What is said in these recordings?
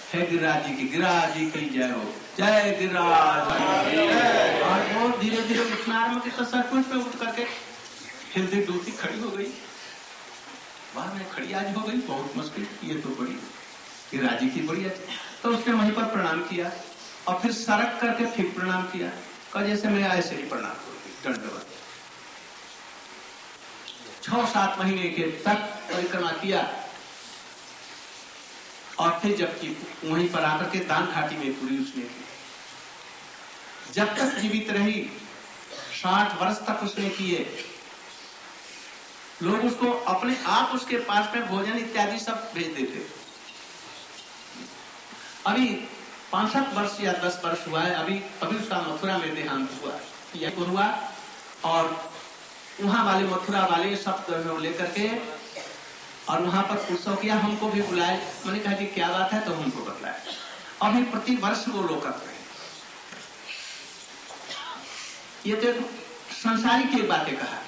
है गिरिराज जी की, गिरिराज जी की जय हो, जय गिरिराज। और वो धीरे धीरे उठना आरम्भ की, तो सरपंच पे उठ करके हिलती डुलती खड़ी हो गई। बाद में खड़ी आज हो गई, बहुत मुश्किल, ये तो बड़ी गिरिराज जी की बड़ी अच्छी। तो उसने वहीं पर प्रणाम किया और फिर सरक करके फिर प्रणाम किया, कहा जैसे मैं ऐसे ही प्रणाम करूंगी, दंडवत। 6-7 महीने के तक परिक्रमा किया और फिर जबकि वहीं पर आकर के दान घाटी में पूरी उसने की। जब तक जीवित रही 60 वर्ष तक उसने किए। लोग उसको अपने आप उसके पास में भोजन इत्यादि सब भेज देते। अभी 65 वर्ष या 10 वर्ष हुआ है, अभी उसका मथुरा में देहांत हुआ, यह हुआ। और वहां वाले मथुरा वाले सब लेकर के और वहां पर उत्सव किया, हमको भी बुलाए। मैंने कहा कि क्या बात है, तो हमको बतलाया। अभी प्रति वर्ष वो लोग करते हैं। ये तो संसारिक की बातें कहा।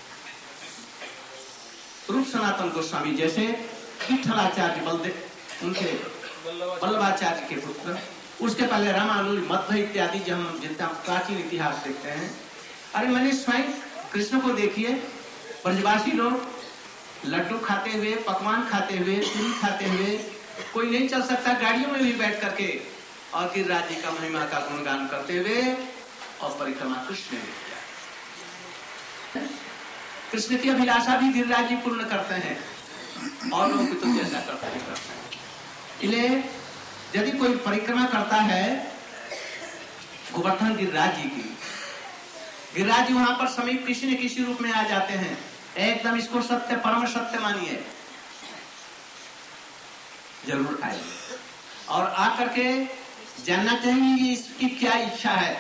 रूप सनातन गोस्वामी जैसे विठलाचार्य बलदेव, उनके वल्लभाचार्य के पुत्र, उसके पहले रामानुज, मध्व इत्यादि, जब हम जितना प्राचीन इतिहास देखते हैं, अरे मैंने स्वयं कृष्ण को देखिए, ब्रजवासी लोग लड्डू खाते हुए, पकवान खाते हुए, पूरी खाते हुए, कोई नहीं चल सकता, गाड़ियों में भी बैठ करके और गिरिराज जी का महिमा का गुणगान करते हुए और परिक्रमा कृष्ण ने किया। कृष्ण की अभिलाषा भी गिरिराज जी पूर्ण करते हैं और लोग भी तो जैसा करते हैं। इसलिए यदि कोई परिक्रमा करता है गोवर्धन गिरिराज जी की, गिरिराज जी वहां पर समीप किसी न किसी रूप में आ जाते हैं। एकदम इसको सत्य, परम सत्य मानिए, जरूर आए और आकर के जानना चाहिए इसकी क्या इच्छा है,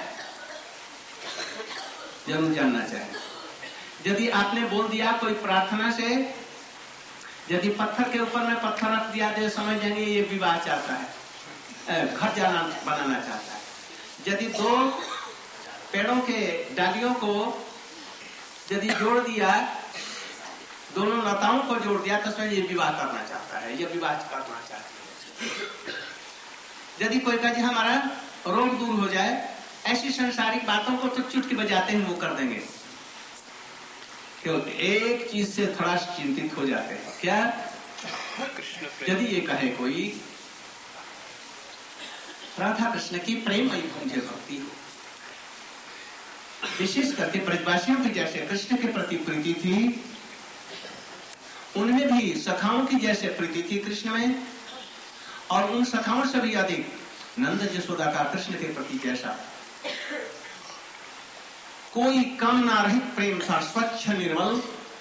जरूर जानना चाहिए। यदि आपने बोल दिया कोई प्रार्थना से, यदि पत्थर के ऊपर में पत्थर रख दिया तो समझ जाएंगे ये विवाह चाहता है, घर जाना बनाना चाहता है। यदि 2 पेड़ों के डालियों को यदि जोड़ दिया, दोनों लताओं को जोड़ दिया, तो समझ ये विवाह करना चाहता है, ये विवाह करना चाहता है। यदि कोई कहे हमारा रोग दूर हो जाए, ऐसी संसारिक बातों को तो चुटकी बजाते हैं वो कर देंगे। क्योंकि एक चीज से थोड़ा चिंतित हो जाते हैं, क्या? यदि ये कहे कोई राधा कृष्ण की प्रेम मुझे भक्ति हो, विशेष करके ब्रजवासियों की जैसे कृष्ण के प्रति प्रीति थी, उनमें भी सखाओं की जैसे प्रीति थी कृष्ण में, और उन सखाओं से भी अधिक नंद यशोदा का कृष्ण के प्रति जैसा कोई कामना रहित प्रेम था, स्वच्छ निर्मल,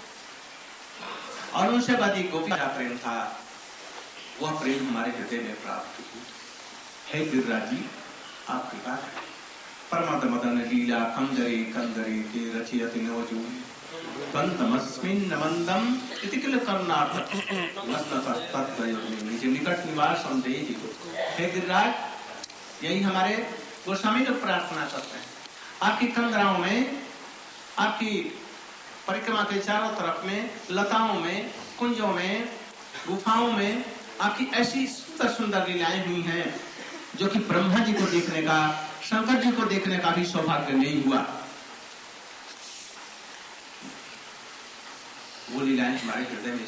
और उनसे अधिक गोपी का प्रेम था। वह प्रेम हमारे हृदय में प्राप्त हुई है। गिरिराज जी आपकी बात है। परमद मदन लीला कंदरे कंदरे ते रचयति नवजून बंतमस्मिन् मंदम इति किल कर्णार्थ निज निकट निवास संदेहि। हे गिरिराज, यही हमारे गोस्वामी लोग प्रार्थना करते हैं। आपकी कंदराओं में, आपकी परिक्रमा के चारों तरफ में, लताओं में, कुंजों में, गुफाओं में आपकी ऐसी सुंदर सुंदर लीलाएं हुई हैं जो कि ब्रह्मा जी को देखने का, शंकर जी को देखने का भी सौभाग्य नहीं हुआ। वो लीलाएं हमारे हृदय में,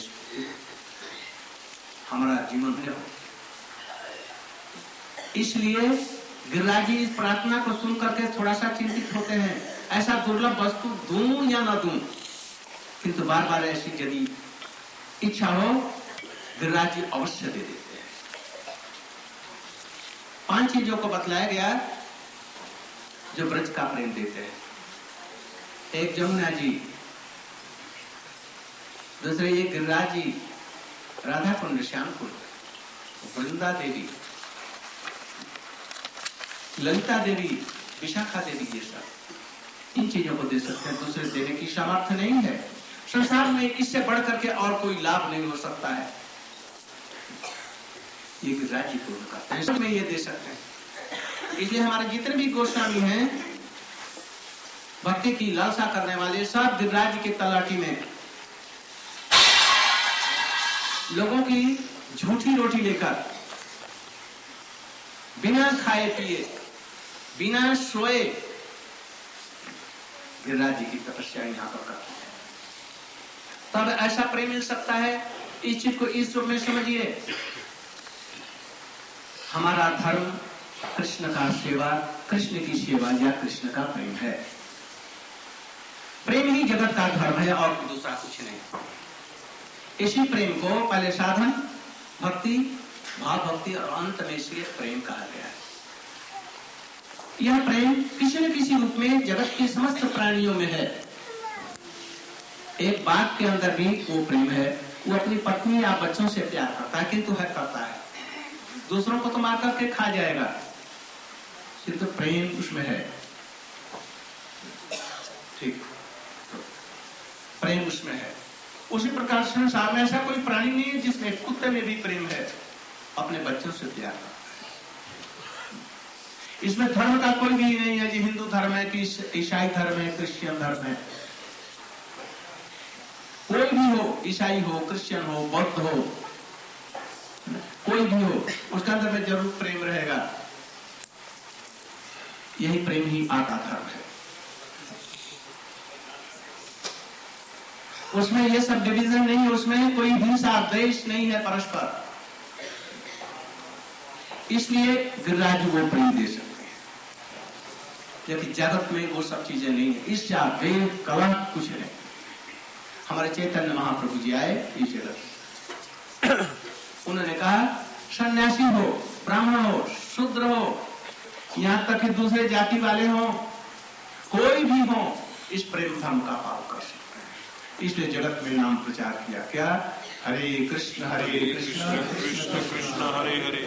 हमारा जीवन में हो। इसलिए गिरिराज जी इस प्रार्थना को सुन करके थोड़ा सा चिंतित होते हैं, ऐसा दुर्लभ वस्तु दूं या न दूं, किंतु बार बार ऐसी यदि इच्छा हो गिरिराज जी अवश्य दे देते हैं। 5 चीजों को बतलाया गया जो ब्रज का प्रेम देते हैं। एक जमुना जी, दूसरे ये गिरिराज जी, राधा कुंड, श्याम कुंड, वृंदा देवी, ललिता देवी, विशाखा देवी, ये सब इन चीजों को दे सकते हैं। दूसरे देने की सामर्थ्य नहीं है। संसार में इससे बढ़ करके और कोई लाभ नहीं हो सकता है। ये गिरिराज जी पूर्ण करते हैं, में ये दे सकते हैं। इसलिए हमारे जितने भी गोस्वामी हैं, भक्ति की लालसा करने वाले, सब गिरिराज जी के तलाटी में लोगों की झूठी रोटी लेकर बिना खाए पिए, बिना सोए गिरिराज जी की तपस्या यहाँ पर करते हैं। तब ऐसा प्रेम मिल सकता है। इस चीज को इस रूप में समझिए, हमारा धर्म कृष्ण का सेवा, कृष्ण की सेवा या कृष्ण का प्रेम है। प्रेम ही जगत का धर्म है और दूसरा कुछ नहीं। इसी प्रेम को पहले साधन, भक्ति, भाव भक्ति और अंत में इसलिए प्रेम कहा गया है। यह प्रेम किसी न किसी रूप में जगत के समस्त प्राणियों में है। एक बाघ के अंदर भी वो प्रेम है। वो अपनी पत्नी या बच्चों से प्यार करता है, किंतु है करता है, दूसरों को तो मार करके खा जाएगा, किंतु प्रेम उसमें है। ठीक, तो प्रेम उसमें है। उसी प्रकार संसार में ऐसा कोई प्राणी नहीं है जिसमें, कुत्ते में भी प्रेम है, अपने बच्चों से प्यार करता है। इसमें धर्म का कोई भी नहीं है, जी हिंदू धर्म है कि ईसाई धर्म है, क्रिश्चियन धर्म है। कोई भी हो, ईसाई हो, क्रिश्चियन हो, बौद्ध हो, कोई भी हो, उसके अंदर में जरूर प्रेम रहेगा। यही प्रेम ही आका धर्म है। उसमें ये सब डिवीजन नहीं है, उसमें कोई हिंसा द्वेष नहीं है परस्पर। इसलिए गिरिराज जी वो प्रेम दे सकते हैं, जबकि जगत में वो सब चीजें नहीं है। ईर्ष्या, वेद, कलह कुछ नहीं। हमारे चैतन्य महाप्रभु जी आए इस जगत, उन्होंने कहा सन्यासी हो, ब्राह्मण हो, शूद्र हो, यहां तक कि दूसरे जाति वाले हो, कोई भी हो, इस प्रेम धर्म का पालन कर सकते हैं। इसलिए जगत में नाम प्रचार किया। क्या? हरे कृष्ण कृष्ण कृष्ण हरे हरे,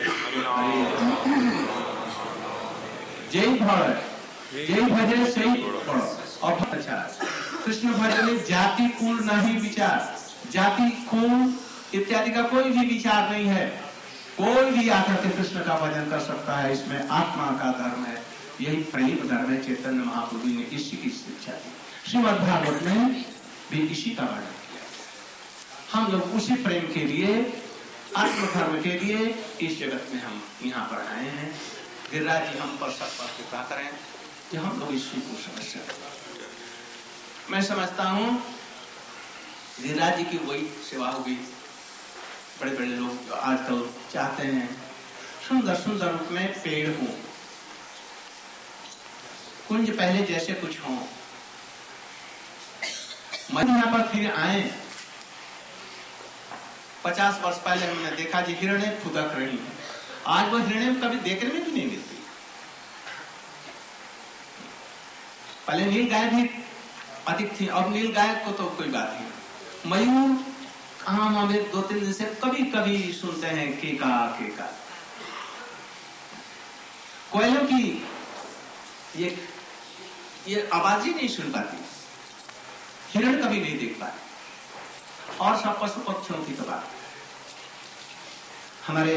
जय भर जय भजे सही और अच्छा। कृष्ण भजन में जाति कुल नहीं विचार, जाति कुल इत्यादि का कोई भी विचार नहीं है। कोई भी आकर के कृष्ण का भजन कर सकता है। इसमें आत्मा का धर्म है, यही प्रेम धर्म है। चैतन्य महाप्रभु ने इसी की शिक्षा दी। श्रीमद् भागवत में भी इसी का वर्णन किया। हम लोग उसी प्रेम के लिए, आत्म धर्म के लिए इस जगत में हम यहाँ पर आए हैं। गिरिराज जी हम पर सब पर कृपा करें कि हम लोग इसी को समझ सकें। मैं समझता हूँ गिरिराज जी की वही सेवा होगी। बड़े बड़े लोग आजकल चाहते हैं सुंदर सुंदर रूप में पेड़ हो, कुंज पहले जैसे कुछ हो। मैं यहाँ पर फिर आए, 50 वर्ष पहले हमने देखा जी हिरणे फुदक रही है। आज वो हिरणे कभी देखने में भी नहीं मिलती। पहले नील गाय भी अधिक थी, अब नील गाय को तो कोई बात नहीं। मयूर कहाँ हमें 2-3 दिन से कभी कभी सुनते हैं केका। कोयलों की ये आवाज ही नहीं सुन पाती। हिरण कभी नहीं देख पाते। और सब पशु पक्षियों की तो बात। हमारे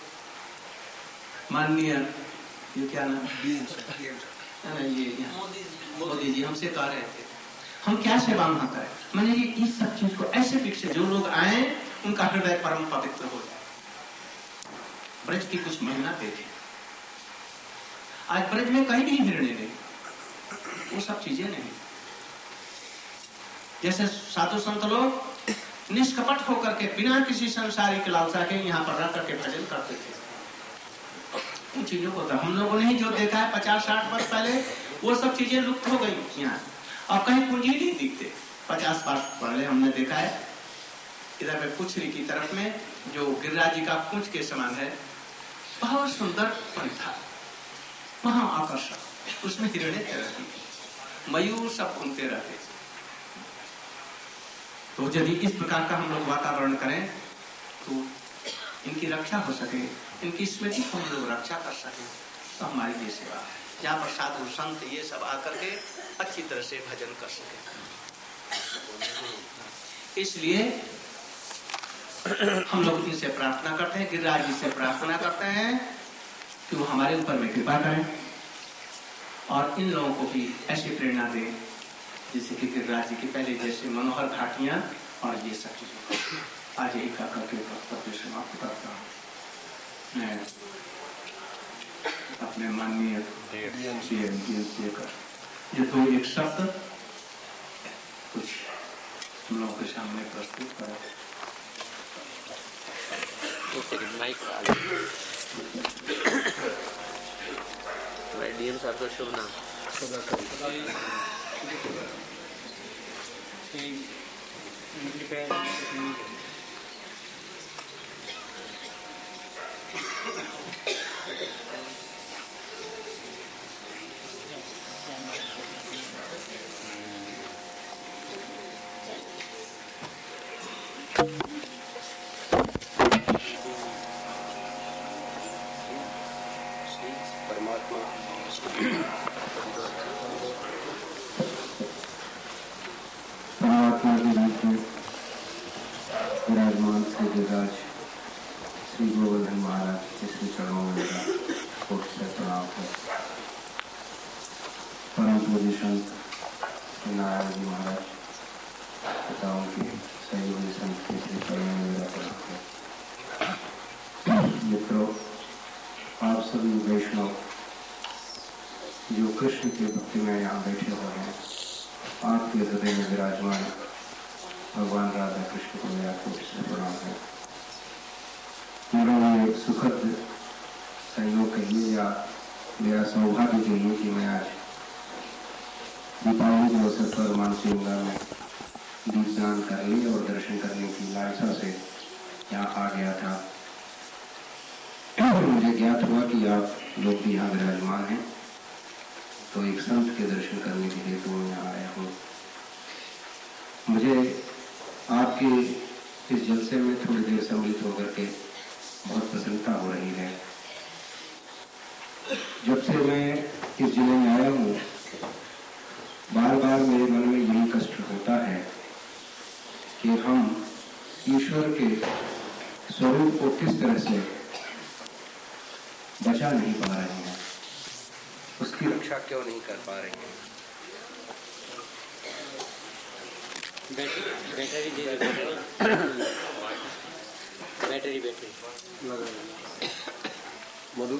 माननीय ये क्या नाम, ये मोदी जी हमसे कह रहे थे हम क्या सेवा वहां करें। मैंने ये इस सब चीज को ऐसे पीछे जो लोग आए उनका हृदय परम पवित्र हो जाए। ब्रज की कुछ महिमा देखे। आज ब्रज में कहीं भी हिरणे नहीं, वो सब चीजें नहीं। जैसे साधु संत लोग निष्कपट होकर के बिना किसी संसारिक लालसा के यहाँ पर रह करके भजन करते थे। उन चीजों को तो हम लोगों ने जो देखा है 50-60 वर्ष पहले, वो सब चीजें लुप्त हो गई यहाँ। अब कहीं पूंजी नहीं दिखते। 50 वर्ष पहले हमने देखा है इधर पे कुचरी की तरफ में जो गिरिराज जी का कुंज के समान है, बहुत सुंदर वन था, वहां आकर्षक, उसमें हिरणे रहती, मयूर सब घूमते रहते। तो यदि इस प्रकार का हम लोग वातावरण करें तो इनकी रक्षा हो सके, इनकी स्मृति को हम लोग रक्षा कर सके, तो हमारी ये सेवा है। जहाँ पर साधु संत ये सब आकर के अच्छी तरह से भजन कर सके। इसलिए हम लोग इनसे प्रार्थना करते हैं, गिरिराज जी से प्रार्थना करते हैं कि वो हमारे ऊपर में कृपा करें और इन लोगों को भी ऐसी प्रेरणा दें जैसे कि गिरिराज जी की पहले जैसे मनोहर घाटियां और ये सब चीजों। आज एक करके वक्तव्य समाप्त करता हूँ। में माननीय DMCA का ये तो एक शब्द कुछ हम लोगों के सामने प्रस्तुत करें। DM साहब का शुभ नाम परमात्मा के रूप में विराजमान श्री गिरिराज श्री गोवर्धन महाराज के श्री चरणों में मेरा कोट से प्रणाम है। परम पूज्य संत नारायण जी महाराज पिताओं के सहयोगी संत के श्री चरणों में मेरा प्रणाम है। मित्रों, आप सभी वैष्णव जो कृष्ण के भक्ति में यहाँ बैठे हुए हैं, आपके हृदय में विराजमान भगवान राधा कृष्ण को मेरा कोटि से प्रणाम है। मेरा ये सुखद संयोग कहिए या मेरा सौभाग्य कहिए कि मैं आज दीपावली के अवसर पर मानसी गंगा में दीपदान करने और दर्शन करने की लालसा से यहाँ आ गया था। मुझे ज्ञात हुआ कि आप लोग भी यहाँ विराजमान हैं, तो एक संत के दर्शन करने के लिए तो मैं यहाँ आया हूँ। मुझे आपके इस जलसे में थोड़ी देर सम्मिलित होकर के बहुत प्रसन्नता हो रही है। जब से मैं इस जिले में आया हूँ, बार बार मेरे मन में यही कष्ट होता है कि हम ईश्वर के स्वरूप को किस तरह से बचा नहीं पा रहे हैं, उसकी रक्षा क्यों नहीं कर पा रहे हैं। बैटरी मधु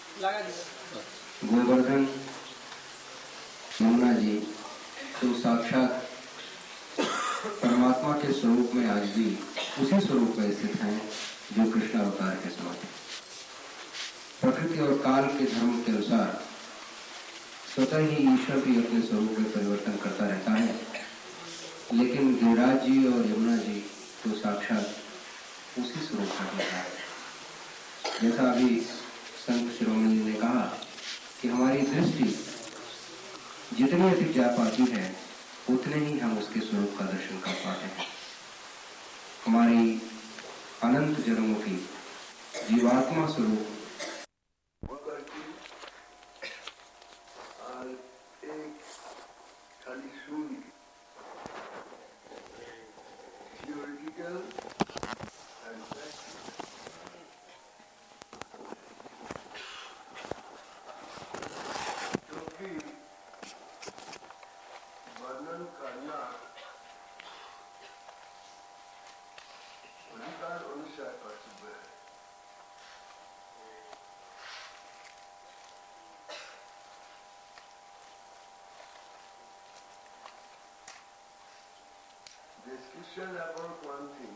गोवर्धन यमुना जी तो साक्षात परमात्मा के स्वरूप में आज भी उसी स्वरूप में स्थित हैं जो कृष्ण अवतार के समय थे। प्रकृति और काल के धर्म के अनुसार स्वतः ही ईश्वर भी अपने स्वरूप में परिवर्तन करता रहता है, लेकिन गिरिराज जी और यमुना जी तो साक्षात उसी स्वरूप का होता है। जैसा अभी संत शिरोमणि ने कहा कि हमारी दृष्टि जितनी अधिक जा पाती है उतने ही हम उसके स्वरूप का दर्शन कर पाते हैं। हमारी अनंत जन्मों की जीवात्मा स्वरूप discussion about one thing.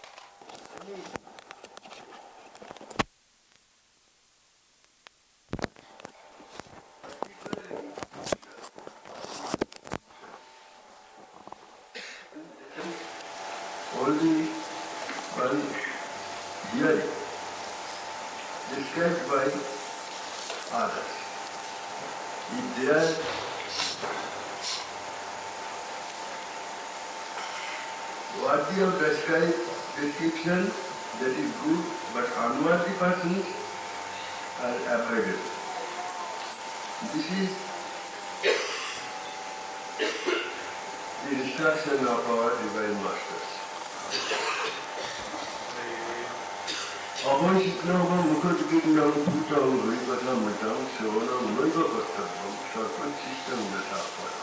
Only one hearing described by others. If there worthy of description, that is good, but unworthy persons are avoided. This is the instruction of our divine masters. Avashiknam mukhatkirnam bhutam harikathamritam shravanam naiva kartavyam sarpanchishtam yathapada.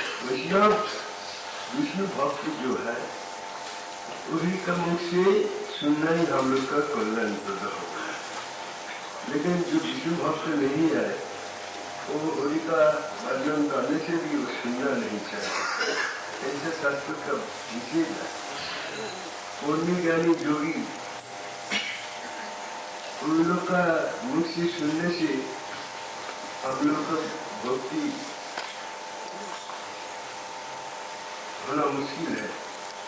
वैष्णव विष्णु भक्त जो है उन्हीं का मुख से सुनना ही हम लोग का कल्याण प्रद होगा। लेकिन जो विष्णु भक्त नहीं है वो हरि का वर्णन करने से भी वो सुनना नहीं चाहिए। ऐसे शास्त्र का विशेष है। पूर्णी ज्ञानी जोगी उन लोग का मुख से सुनने से हम लोग का भक्ति होना मुश्किल है।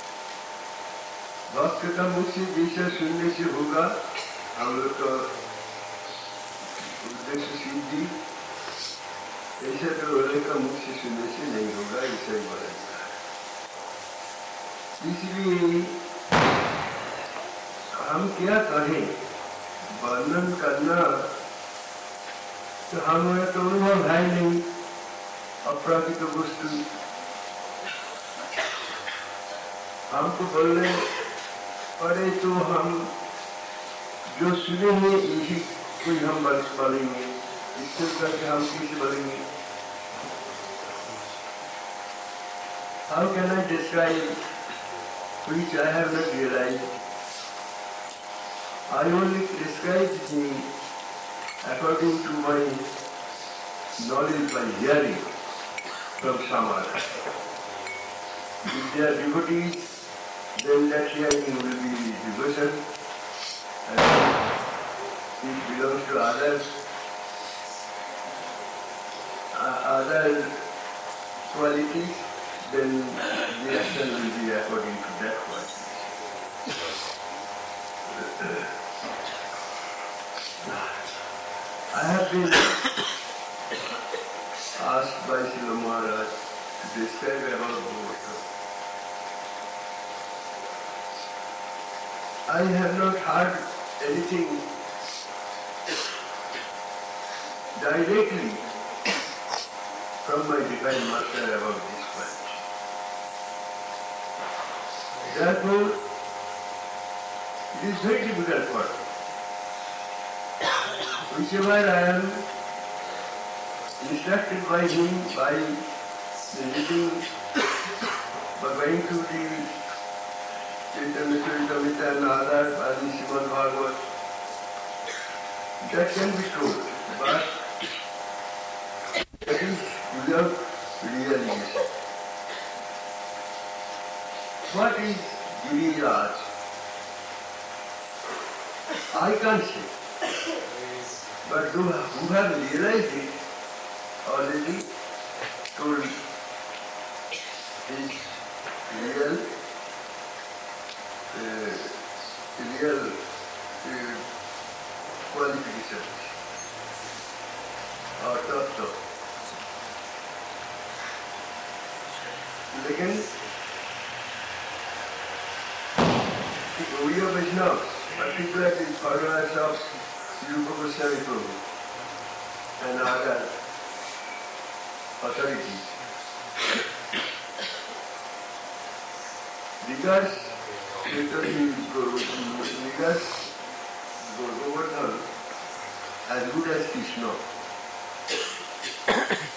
भक्त का मुख से जैसा सुनने से होगा हम लोग का उद्देश्य सिद्धि, ऐसा तो वाले का मुख से सुनने से नहीं होगा, ऐसा ही बोला जाता है। इसलिए हम क्या कहें, वर्णन करना तो हमें तो अनुभव है नहीं अपराधिक वस्तु, हमको बोलने पड़े तो हम जो सुने हैं यही कोई हम बोलेंगे, इससे करके हम किसी बोलेंगे। How can I describe which I have not realized? I only describe him according to my knowledge by hearing from Samara. If they are devotees, then that hearing will be devotion, and if it belongs to others, other qualities, then the action will be according to that quality. I have been asked by Srila Maharaj to describe about Bhagavatam. I have not heard anything directly from my Divine Master about this point. Therefore, it is very difficult for me. Whichever I am instructed by him by visiting, by going to the Chaitanya Charitamrita and other Adi Srimad Bhagavat, that can be told, but that is without realization. What is Giriraj? I can't say. But who have realized it already told his real qualifications or tattva. लेकिन the Gaudiya Vaishnavas, particularly followers of Rupa Goswami Prabhu and other authorities, regards Govardhan as good as Krishna.